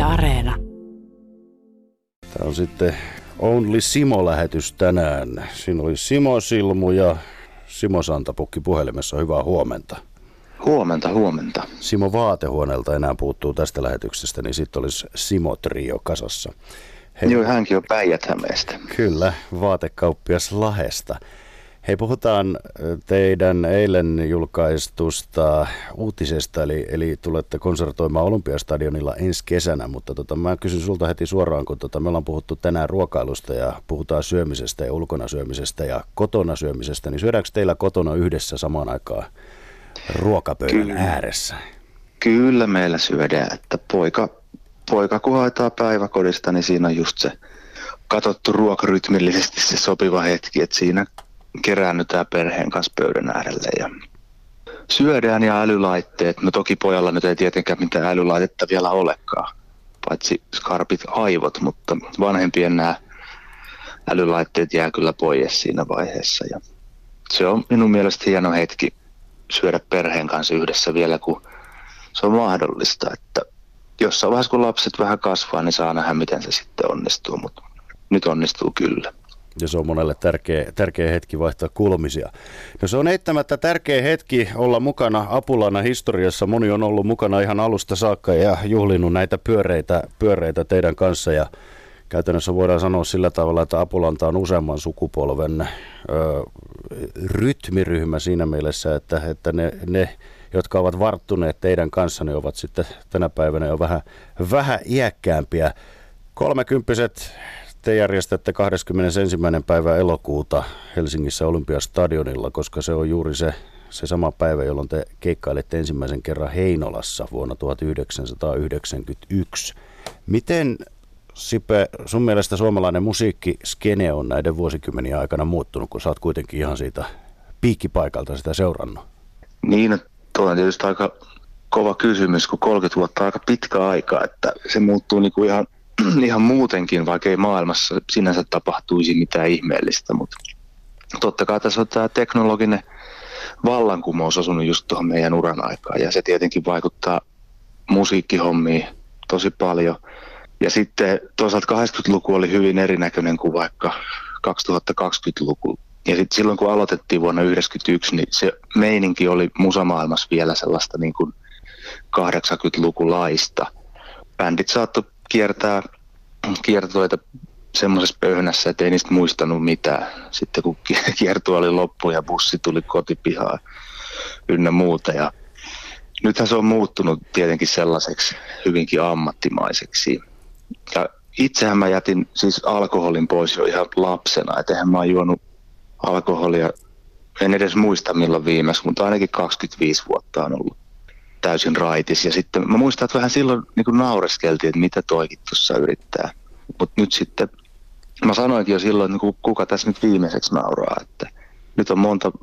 Yle Areena. Tämä on sitten Only Simo-lähetys tänään. Siinä oli Simo Silmu ja Simo Santapukki puhelimessa. Hyvää huomenta. Huomenta. Simo Vaatehuoneelta enää puuttuu tästä lähetyksestä, niin sitten olisi Simo Trio kasassa. Joo, hänkin on Päijät-Hämeestä. Kyllä, vaatekauppias Lahesta. Hei, puhutaan teidän eilen julkaistusta uutisesta, eli tulette konsertoimaan Olympiastadionilla ensi kesänä, mutta mä kysyn sulta heti suoraan, kun me ollaan puhuttu tänään ruokailusta ja puhutaan syömisestä ja ulkona syömisestä ja kotona syömisestä, niin syödäänkö teillä kotona yhdessä samaan aikaan ruokapöydän ääressä? Kyllä meillä syödään, että poika kun haetaa päiväkodista, niin siinä on just se katsottu ruokarytmillisesti se sopiva hetki, että siinä keräännytään perheen kanssa pöydän äärelle ja syödään ja älylaitteet. No toki pojalla nyt ei tietenkään mitään älylaitetta vielä olekaan, paitsi skarpit aivot, mutta vanhempien nämä älylaitteet jää kyllä pois siinä vaiheessa. Ja se on minun mielestä hieno hetki syödä perheen kanssa yhdessä vielä, kun se on mahdollista. Että jossain vaiheessa kun lapset vähän kasvaa, niin saa nähdä miten se sitten onnistuu, mutta nyt onnistuu kyllä. Ja se on monelle tärkeä hetki vaihtaa kulmisia. No se on eittämättä tärkeä hetki olla mukana Apulana historiassa. Moni on ollut mukana ihan alusta saakka ja juhlinut näitä pyöreitä teidän kanssa. Ja käytännössä voidaan sanoa sillä tavalla, että Apulanta on useamman sukupolven rytmiryhmä siinä mielessä, että ne, jotka ovat varttuneet teidän kanssa, ne ovat sitten tänä päivänä jo vähän iäkkäämpiä. 30-vuotiaat te järjestätte 21. päivä elokuuta Helsingissä Olympiastadionilla, koska se on juuri se sama päivä, jolloin te keikkailette ensimmäisen kerran Heinolassa vuonna 1991. Miten, Sipe, sun mielestä suomalainen musiikkiskene on näiden vuosikymmenien aikana muuttunut, kun sä oot kuitenkin ihan siitä piikkipaikalta sitä seurannut? Niin, tuo on tietysti aika kova kysymys, kun 30 vuotta on aika pitkä aika, että se muuttuu niinku ihan muutenkin, vaikka ei maailmassa sinänsä tapahtuisi mitään ihmeellistä, mutta totta kai tässä on tämä teknologinen vallankumous osunut just tuohon meidän uran aikaan, ja se tietenkin vaikuttaa musiikkihommiin tosi paljon. Ja sitten toisaalta 80-luku oli hyvin erinäköinen kuin vaikka 2020-luku. Ja sitten silloin kun aloitettiin vuonna 1991, niin se meininki oli musamaailmassa vielä sellaista niin kuin 80-lukulaista. Bändit saattoi kiertää kiertoita semmoisessa pöyhänässä, että ei niistä muistanut mitään. Sitten kun kiertue oli loppu ja bussi tuli kotipihaan ynnä muuta. Ja nythän se on muuttunut tietenkin sellaiseksi hyvinkin ammattimaiseksi. Ja itsehän mä jätin siis alkoholin pois jo ihan lapsena. Et eihän mä oon juonut alkoholia, en edes muista milloin viimeksi, mutta ainakin 25 vuotta on ollut täysin raitis. Ja sitten mä muistan, että vähän silloin niin kuin naureskeltiin, että mitä toikin tuossa yrittää. Mutta nyt sitten, mä sanoinkin jo silloin, että kuka tässä nyt viimeiseksi nauraa. Että nyt on monta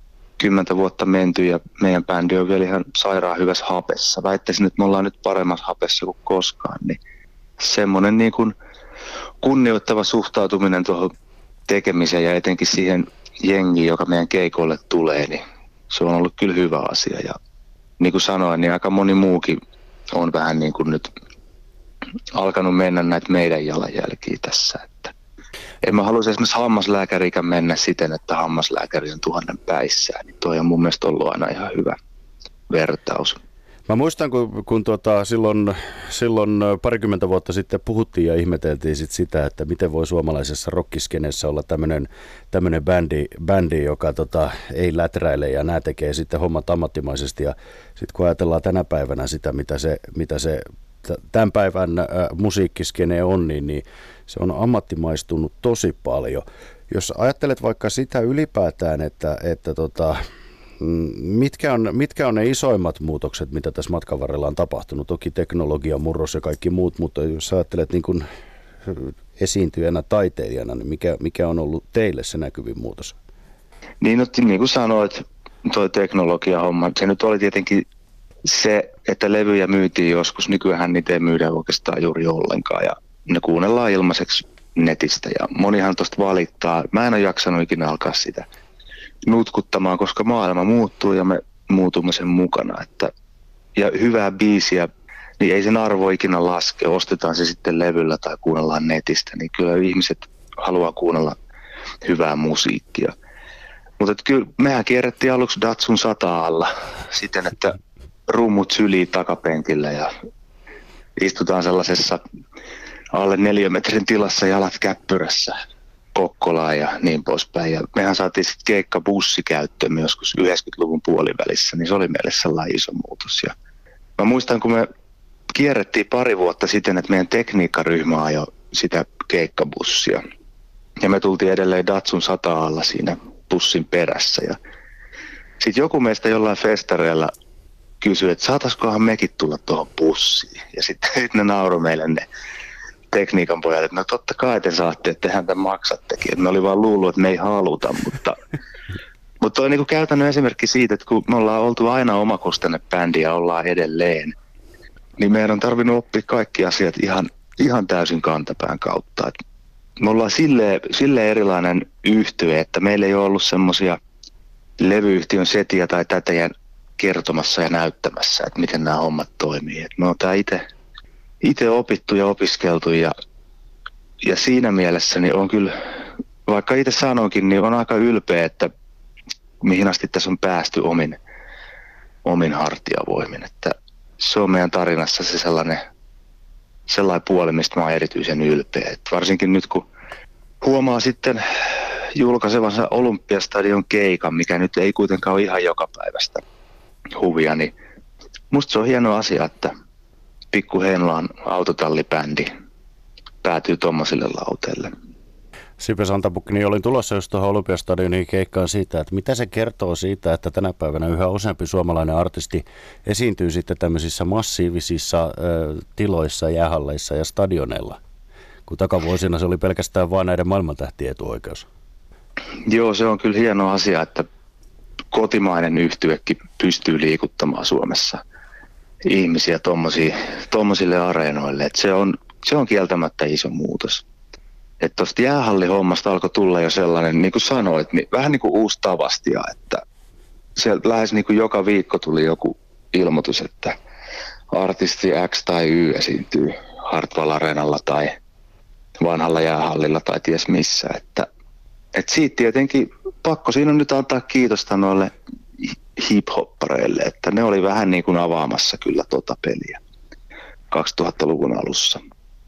10 vuotta menty ja meidän bändi on vielä ihan sairaan hyvässä hapessa. Väittäisin, että me ollaan nyt paremmassa hapessa kuin koskaan. Niin semmoinen niin kuin kunnioittava suhtautuminen tuohon tekemiseen ja etenkin siihen jengiin, joka meidän keikoille tulee, niin se on ollut kyllä hyvä asia. Ja niin kuin sanoin, niin aika moni muukin on vähän niin kuin nyt alkanut mennä näitä meidän jalanjälkiä tässä. Että en mä haluaisi esimerkiksi hammaslääkärikään mennä siten, että hammaslääkäri on 1000 päissään. Niin toi on mun mielestä ollut aina ihan hyvä vertaus. Mä muistan, kun silloin parikymmentä vuotta sitten puhuttiin ja ihmeteltiin sitä, että miten voi suomalaisessa rockiskenessä olla tämmöinen bändi, joka ei läträile ja nämä tekee sitten hommat ammattimaisesti. Ja sitten kun ajatellaan tänä päivänä sitä, mitä se tämän päivän musiikkiskene on, niin se on ammattimaistunut tosi paljon. Jos ajattelet vaikka sitä ylipäätään, että mitkä on ne isoimmat muutokset, mitä tässä matkan varrella on tapahtunut? Toki teknologia, murros ja kaikki muut, mutta jos ajattelet niin kuin esiintyjänä, taiteilijana, niin mikä on ollut teille se näkyvin muutos? Niin kuin sanoit, tuo teknologia-homma, se nyt oli tietenkin se, että levyjä myytiin joskus. Nykyään niitä ei myydä oikeastaan juuri ollenkaan ja ne kuunnellaan ilmaiseksi netistä ja monihan tuosta valittaa. Mä en ole jaksanut ikinä alkaa sitä nutkuttamaan, koska maailma muuttuu ja me muutumme sen mukana. Ja hyvää biisiä niin ei sen arvo ikinä laske. Ostetaan se sitten levyllä tai kuunnellaan netistä, niin kyllä ihmiset haluaa kuunnella hyvää musiikkia. Mutta kyllä mehän kierrettiin aluksi Datsun 100 alla siten, että rummut sylii takapenkillä ja istutaan sellaisessa alle 4 metrin tilassa jalat käppyrässä Kokkolaan ja niin poispäin. Ja mehän saatiin sitten keikkabussi käyttöön joskus 90-luvun puolivälissä, niin se oli meille sellainen iso muutos. Ja mä muistan, kun me kierrettiin pari vuotta sitten, että meidän tekniikkaryhmä ajoi sitä keikkabussia. Ja me tultiin edelleen Datsun 100 alla siinä bussin perässä. Ja sitten joku meistä jollain festareilla kysyi, että saataisikohan mekin tulla tuohon bussiin. Ja sitten ne nauroi meille ne tekniikan pojat, että no totta kai te saatte, että tehän tämän maksattekin. Että ne oli vaan luullut, että me ei haluta, mutta toi on niin kuin käytännön esimerkki siitä, että kun me ollaan oltu aina omakustanne bändi ja ollaan edelleen, niin meidän on tarvinnut oppia kaikki asiat ihan täysin kantapään kautta. Et me ollaan silleen erilainen yhtye, että meillä ei ole ollut semmoisia levyyhtiön setiä tai tätäjän kertomassa ja näyttämässä, että miten nämä hommat toimii. Et me on tää itse opittu ja opiskeltu ja siinä mielessä niin on kyllä, vaikka itse sanoinkin, niin on aika ylpeä, että mihin asti tässä on päästy omin hartiavoimin. Että se on meidän tarinassa se sellainen puoli, mistä mä oon erityisen ylpeä. Et varsinkin nyt kun huomaa sitten julkaisevansa Olympiastadion keikan, mikä nyt ei kuitenkaan ole ihan jokapäiväistä huvia, niin musta se on hieno asia, että Pikku Heinolan autotallibändi päätyy tommosille lauteille. Sipe Santapukki, niin olin tulossa just tuohon Olympiastadionin keikkaan siitä, että mitä se kertoo siitä, että tänä päivänä yhä useampi suomalainen artisti esiintyy sitten tämmöisissä massiivisissa tiloissa, jäähalleissa ja stadioneilla, kun takavuosina se oli pelkästään vain näiden maailmantähtien etuoikeus. Joo, se on kyllä hieno asia, että kotimainen yhtyekin pystyy liikuttamaan Suomessa ihmisiä tommosille areenoille. Et se on kieltämättä iso muutos. Että tuosta jäähallihommasta alkoi tulla jo sellainen, niin kuin sanoit, niin vähän niin kuin uusi tavastia, että sieltä lähes niin kuin joka viikko tuli joku ilmoitus, että artisti X tai Y esiintyy Hartwall Areenalla tai vanhalla jäähallilla tai ties missä. Että siitä tietenkin pakko siinä on nyt antaa kiitosta noille hip-hoppareille, että ne oli vähän niin kuin avaamassa kyllä tuota peliä 2000-luvun alussa.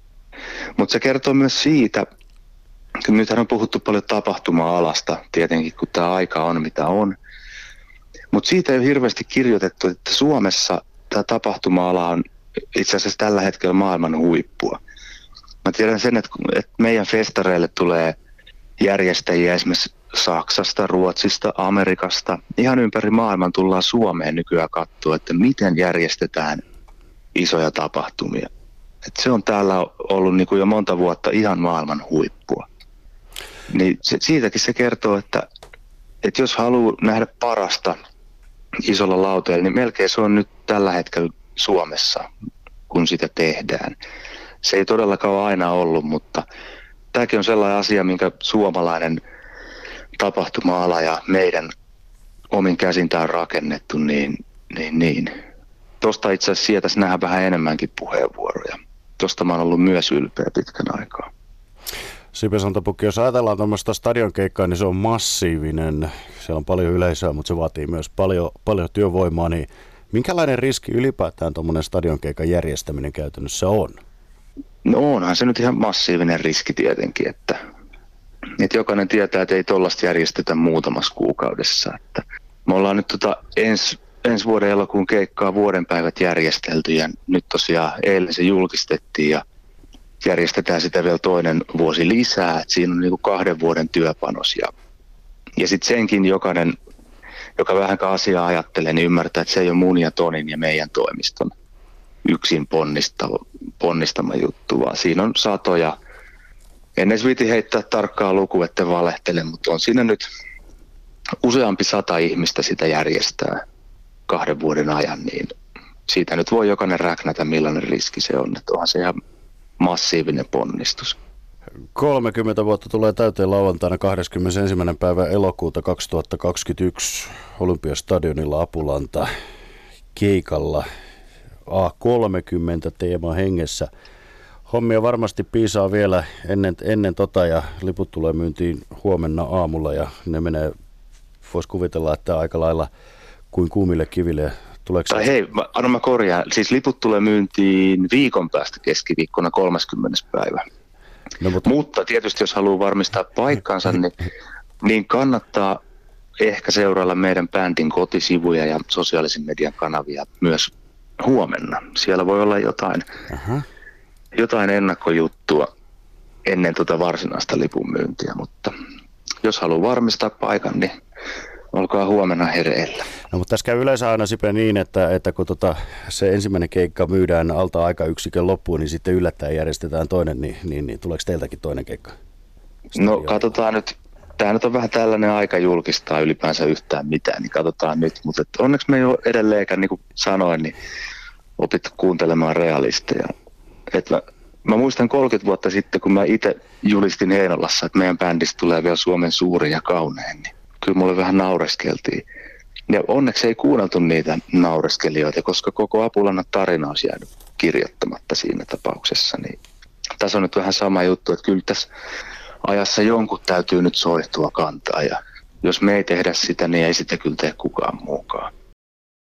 Mutta se kertoo myös siitä, että nythän on puhuttu paljon tapahtuma-alasta tietenkin, kun tämä aika on mitä on. Mutta siitä ei ole hirveästi kirjoitettu, että Suomessa tämä tapahtuma-ala on itse asiassa tällä hetkellä maailman huippua. Mä tiedän sen, että meidän festareille tulee järjestäjiä esimerkiksi Saksasta, Ruotsista, Amerikasta. Ihan ympäri maailman tullaan Suomeen nykyään katsoa, että miten järjestetään isoja tapahtumia. Et se on täällä ollut niin kuin jo monta vuotta ihan maailman huippua. Niin siitäkin se kertoo, että jos haluaa nähdä parasta isolla lauteella, niin melkein se on nyt tällä hetkellä Suomessa, kun sitä tehdään. Se ei todellakaan ole aina ollut, mutta tämäkin on sellainen asia, minkä suomalainen tapahtuma-ala ja meidän omin käsin on rakennettu, niin. Tuosta itse asiassa sietäisi nähdä vähän enemmänkin puheenvuoroja. Tuosta mä oon ollut myös ylpeä pitkän aikaa. Sipe Santapukki, jos ajatellaan tuommoista stadionkeikkaa, niin se on massiivinen. Siellä on paljon yleisöä, mutta se vaatii myös paljon työvoimaa. Niin minkälainen riski ylipäätään tuommoinen stadionkeikan järjestäminen käytännössä on? No onhan se nyt ihan massiivinen riski tietenkin, että jokainen tietää, että ei tollaista järjestetä muutamassa kuukaudessa. Että me ollaan nyt ensi vuoden elokuun keikkaa vuodenpäivät järjestelty ja nyt tosiaan eilen se julkistettiin ja järjestetään sitä vielä toinen vuosi lisää. Että siinä on niin kuin 2 vuoden työpanos ja sitten senkin jokainen, joka vähän asiaa ajattelee, niin ymmärtää, että se ei ole mun ja Tonin ja meidän toimiston yksin ponnistama juttu, vaan siinä on satoja. En edes viiti heittää tarkkaa lukua, etten valehtele, mutta on siinä nyt useampi 100 ihmistä sitä järjestää 2 vuoden ajan, niin siitä nyt voi jokainen räknätä, millainen riski se on. Että onhan se ihan massiivinen ponnistus. 30 vuotta tulee täyteen lauantaina 21. päivä elokuuta 2021 Olympiastadionilla Apulanta keikalla. A30-teema hengessä. Hommia varmasti piisaa vielä ennen ja liput tulee myyntiin huomenna aamulla ja ne menee, voisi kuvitella, että aika lailla kuin kuumille kiville. Tai hei, mä korjaan, siis liput tulee myyntiin viikon päästä keskiviikkona 30. päivä. No, mutta tietysti jos haluaa varmistaa paikkansa, niin kannattaa ehkä seurailla meidän bändin kotisivuja ja sosiaalisen median kanavia myös huomenna. Siellä voi olla jotain ennakkojuttua ennen varsinaista lipun myyntiä, mutta jos haluaa varmistaa paikan, niin olkaa huomenna hereillä. No, mutta tässä käy yleensä aina, Sipe, niin, että kun se ensimmäinen keikka myydään alta aikayksikön loppuun, niin sitten yllättäen järjestetään toinen, niin tuleeko teiltäkin toinen keikka? No katsotaan nyt. Tämä nyt on vähän tällainen aika julkistaa ylipäänsä yhtään mitään, niin katsotaan nyt. Mutta onneksi me ei ole edelleenkään, niin kuin sanoin, niin opittu kuuntelemaan realisteja. Mä muistan 30 vuotta sitten, kun mä itse julistin Heinolassa, että meidän bändistä tulee vielä Suomen suurin ja kaunein, niin kyllä mulle vähän naureskeltiin. Ja onneksi ei kuunneltu niitä naureskelijoita, koska koko Apulannan tarina olisi jäänyt kirjoittamatta siinä tapauksessa. Niin tässä on nyt vähän sama juttu, että kyllä tässä ajassa jonkun täytyy nyt soihtua kantaa ja jos me ei tehdä sitä, niin ei sitä kyllä tee kukaan muukaan.